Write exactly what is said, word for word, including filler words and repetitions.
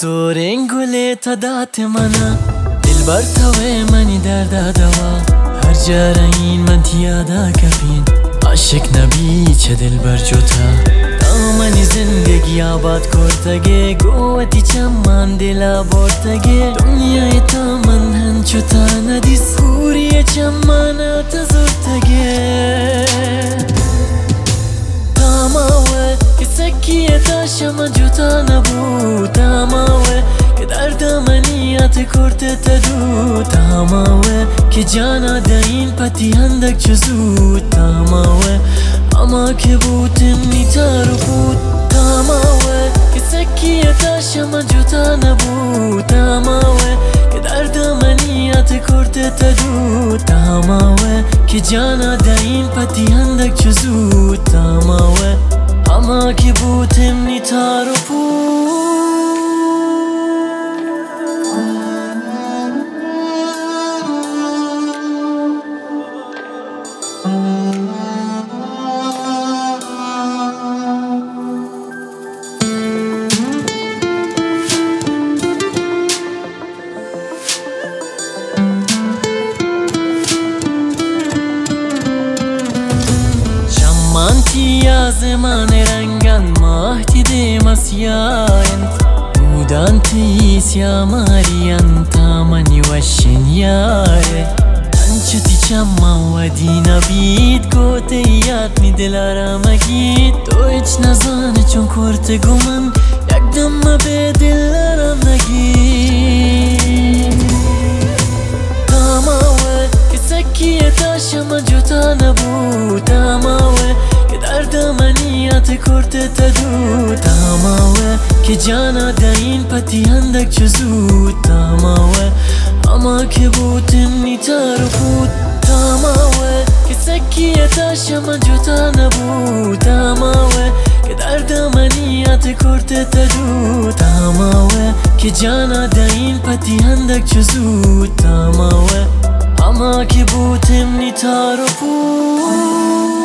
زورین گله تا دات منا دل بر توی منی درد دوا هر جا این من تیادا کبین عاشق نبی چه دل بر جوتا دامنی زندگی آباد کرتگه گوتی چمان دل بردگه دنیای تا من هنچو تا ندیس خوری چمان تزرتگه تاماوه که سکیه تا شما جوتا نبود تاماوه که درد منیت کرده تدو تاماوه که جانا دین پتی هندک چزود تاماوه اما که بودم نیتارو بود تاماوه که سکیه تا شما جوتا نبود تاماوه که درد منیت کرده تدو تاماوه که جانا دین پتی هندک چزود تاماوه اما که بودم نیتارو بود Manti ya zemane rangan mahti de masyain Udanti sya marian tamani washin yare Anchati chamma wadina bid gote yad mi dilara magid To ich nazane chon korte guman Yagdam be dilara nagid Tamawe ke sakkiye ta shama jota nabu Tamawe درد منیت کرده تدو تاماوه که جانا دین پتی هندک چزود تاماوه اما که بودم نیتارو بود تاماوه که سکیه تا شما جوتا نبود تاماوه که درد منیت کرده تدو تاماوه که جانا دین پتی هندک چزود تاماوه اما که بودم نیتارو بود